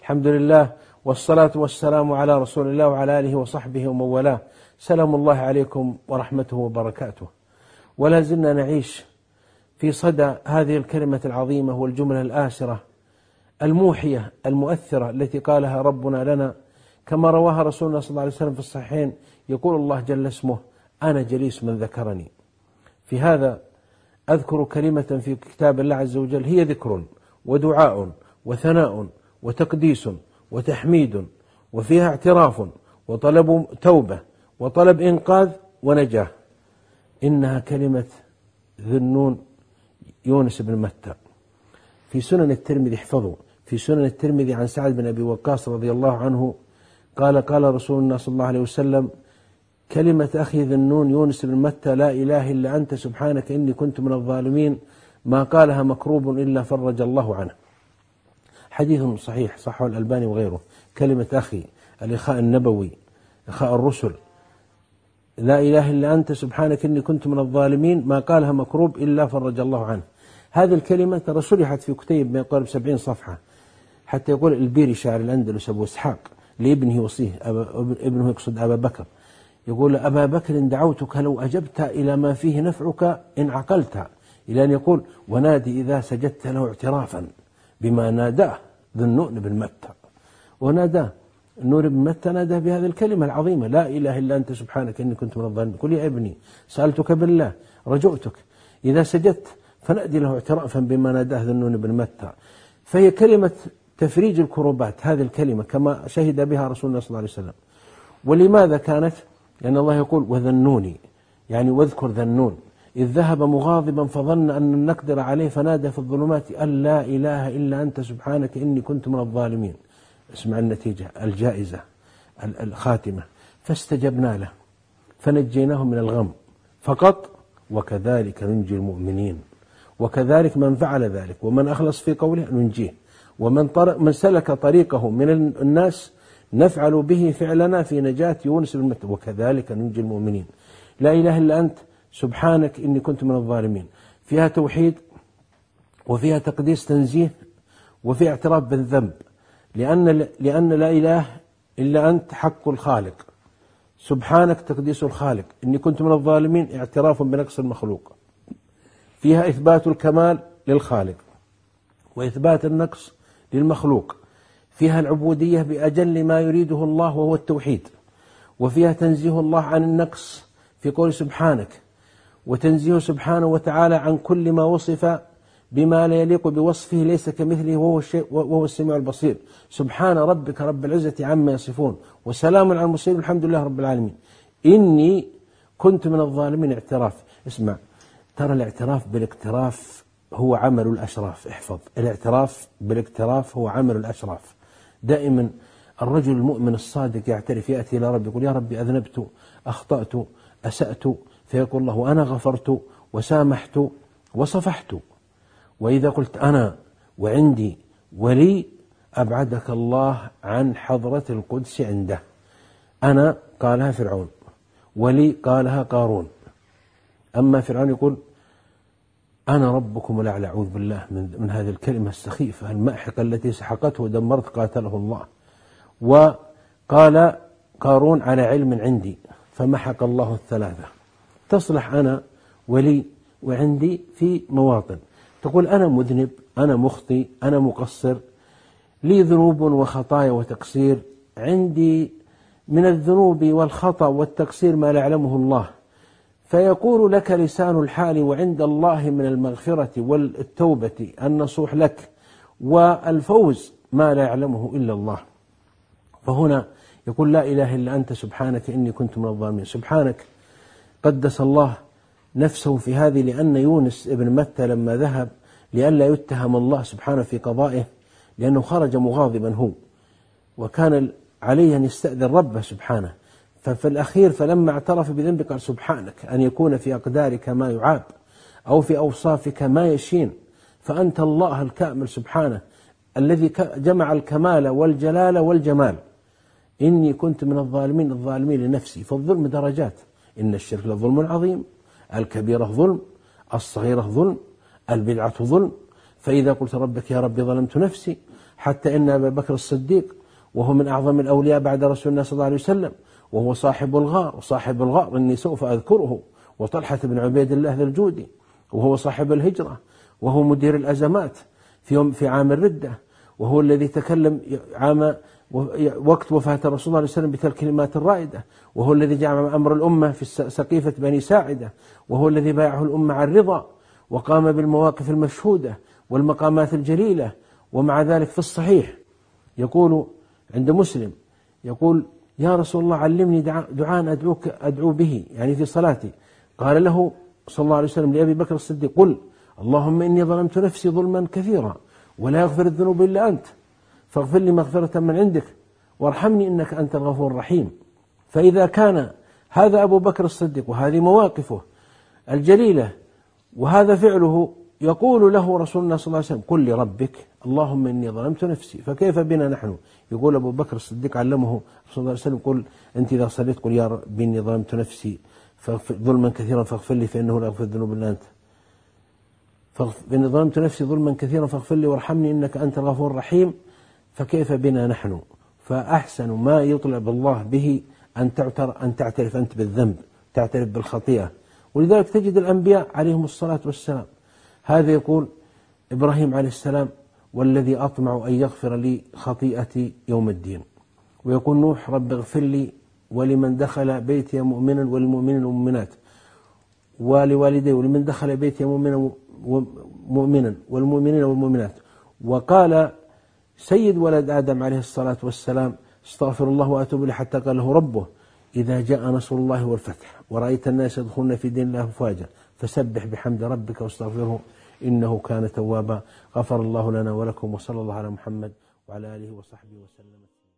الحمد لله والصلاة والسلام على رسول الله وعلى آله وصحبه ومن والاه. سلام الله عليكم ورحمته وبركاته. ولا زلنا نعيش في صدى هذه الكلمة العظيمة والجملة الآسرة الموحية المؤثرة التي قالها ربنا لنا كما رواها رسولنا صلى الله عليه وسلم في الصحيحين. يقول الله جل اسمه: أنا جليس من ذكرني. في هذا أذكر كلمة في كتاب الله عز وجل هي ذكر ودعاء وثناء وتقديس وتحميد، وفيها اعتراف وطلب توبة وطلب إنقاذ ونجاة. إنها كلمة ذي النون يونس بن متى. في سنن الترمذي، احفظوا، في سنن الترمذي عن سعد بن أبي وقاص رضي الله عنه قال رسول الله صلى الله عليه وسلم: كلمة أخي ذي النون يونس بن متى لا إله إلا أنت سبحانك إني كنت من الظالمين، ما قالها مكروب إلا فرج الله عنه. حديث صحيح صحه الألباني وغيره. كلمة أخي، الإخاء النبوي، إخاء الرسل، لا إله إلا أنت سبحانك إني كنت من الظالمين، ما قالها مكروب إلا فرج الله عنه. هذه الكلمة رسلحت في كتيب ما يقارب 70 صفحة، حتى يقول البيري شاعر الأندلس أبو إسحاق لابنه وصيه، ابنه يقصد أبا بكر، يقول: أبا بكر دعوتك لو أجبت إلى ما فيه نفعك إن عقلت، إلى أن يقول: ونادي إذا سجدت له اعترافا بما ناداه ذو النون بن متى. وناداه النون بن متى، ناداه بهذه الكلمة العظيمة: لا إله إلا أنت سبحانك إني كنت من الظالمين. قل يا ابني سألتك بالله رجوتك، إذا سجدت فنأدي له اعترافا بما ناداه ذو النون بن متى. فهي كلمة تفريج الكروبات، هذه الكلمة كما شهد بها رسول الله صلى الله عليه وسلم. ولماذا كانت؟ لأن الله يقول: وذنوني، يعني واذكر ذنون إذ ذهب مغاضبا فظن أن لن نقدر عليه فنادى في الظلمات أن لا إله إلا أنت سبحانك إني كنت من الظالمين. اسمع النتيجة، الجائزة، الخاتمة: فاستجبنا له فنجيناه من الغم فقط وكذلك ننجي المؤمنين. وكذلك من فعل ذلك ومن أخلص في قوله ننجيه، ومن سلك طريقه من الناس نفعل به فعلنا في نجاة يونس بن متى، وكذلك ننجي المؤمنين. لا إله إلا أنت سبحانك إني كنت من الظالمين. فيها توحيد وفيها تقديس تنزيه وفيها اعتراف بالذنب، لأن لا إله إلا أنت حق الخالق، سبحانك تقديس الخالق، إني كنت من الظالمين اعتراف بنقص المخلوق. فيها إثبات الكمال للخالق وإثبات النقص للمخلوق. فيها العبودية بأجل ما يريده الله وهو التوحيد. وفيها تنزيه الله عن النقص في قول سبحانك، وتنزيه سبحانه وتعالى عن كل ما وصف بما لا يليق بوصفه ليس كمثله وهو السميع البصير. سبحان ربك رب العزة عما يصفون وسلام على المرسلين الحمد لله رب العالمين. إني كنت من الظالمين. اعتراف. اسمع، ترى الاعتراف بالاقتراف هو عمل الأشراف. احفظ، الاعتراف بالاقتراف هو عمل الأشراف. دائما الرجل المؤمن الصادق يعترف، يأتي إلى رب يقول: يا ربي أذنبت، أخطأت، أسأت، فيقول الله: أنا غفرت وسامحت وصفحت. وإذا قلت أنا وعندي ولي أبعدك الله عن حضرة القدس عنده. أنا قالها فرعون، ولي قالها قارون. أما فرعون يقول: أنا ربكم الأعلى. أعوذ بالله من هذه الكلمة السخيفة الماحقة التي سحقته ودمرت قاتله الله. وقال قارون: على علم عندي، فمحق الله الثلاثة. تصلح أنا ولي وعندي في مواطن، تقول أنا مذنب، أنا مخطئ، أنا مقصر، لي ذنوب وخطايا وتقصير، عندي من الذنوب والخطأ والتقصير ما لا يعلمه الله. فيقول لك لسان الحال: وعند الله من المغفرة والتوبة النصوح لك والفوز ما لا يعلمه إلا الله. فهنا يقول: لا إله إلا أنت سبحانك إني كنت من الظالمين. سبحانك قدس الله نفسه في هذه، لأن يونس ابن متى لما ذهب لئلا يتهم الله سبحانه في قضائه، لأنه خرج مغاضبا هو، وكان عليه أن يستأذن ربه سبحانه. ففي الأخير فلما اعترف بذنبه قال: سبحانك أن يكون في أقدارك ما يعاب أو في أوصافك ما يشين، فأنت الله الكامل سبحانه الذي جمع الكمال والجلال والجمال. إني كنت من الظالمين، الظالمين لنفسي. فالظلم درجات، إن الشرك لظلم عظيم، الكبيرة ظلم، الصغيرة ظلم، البدعة ظلم. فإذا قلت ربك يا رب ظلمت نفسي، حتى إن أبا بكر الصديق وهو من أعظم الأولياء بعد رسول الله صلى الله عليه وسلم، وهو صاحب الغار، وصاحب الغار إني سوف أذكره، وطلحة بن عبيد الله ذا الجودي، وهو صاحب الهجرة، وهو مدير الأزمات في عام الردة، وهو الذي تكلم وقت وفاة الرسول صلى الله عليه وسلم بتلك الكلمات الرائدة، وهو الذي جمع أمر الأمة في سقيفة بني ساعدة، وهو الذي بايعه الأمة على الرضا وقام بالمواقف المشهودة والمقامات الجليلة. ومع ذلك في الصحيح يقول عند مسلم، يقول: يا رسول الله علمني دعاء أدعو به، يعني في صلاتي. قال له صلى الله عليه وسلم لأبي بكر الصديق: قل اللهم إني ظلمت نفسي ظلما كثيرا ولا يغفر الذنوب إلا أنت فاغفر لي مغفرة من عندك وارحمني إنك أنت الغفور الرحيم. فإذا كان هذا أبو بكر الصديق وهذه مواقفه الجليلة وهذا فعله يقول له رسول الله صلى الله عليه وسلم: قل لربك اللهم إني ظلمت نفسي، فكيف بنا نحن؟ يقول أبو بكر الصديق علمه صلى الله عليه وسلم: قل أنت إذا صليت قل يا رب إني ظلمت نفسي ظلما كثيرا فاغفر لي فإنه لا يغفر الذنوب إلا أنت، فإني ظلمت نفسي ظلما كثيرا فاغفر لي وارحمني إنك أنت الغفور الرحيم. فكيف بنا نحن؟ فأحسن ما يطلب الله به أن تعترف أنت بالذنب، تعترف بالخطيئة. ولذلك تجد الأنبياء عليهم الصلاة والسلام، هذا يقول إبراهيم عليه السلام: والذي أطمع أن يغفر لي خطيئتي يوم الدين. ويقول نوح: رب اغفر لي ولمن دخل بيتي مؤمنا والمؤمنين والمؤمنات ولوالدي ولمن دخل بيتي مؤمنا والمؤمنين والمؤمنات. وقال سيد ولد آدم عليه الصلاة والسلام: استغفر الله وأتوب إليه، حتى قال له ربه: إذا جاء نصر الله والفتح ورأيت الناس يدخلون في دين الله أفواجا فسبح بحمد ربك واستغفره إنه كان توابا. غفر الله لنا ولكم، وصلى الله على محمد وعلى آله وصحبه وسلم.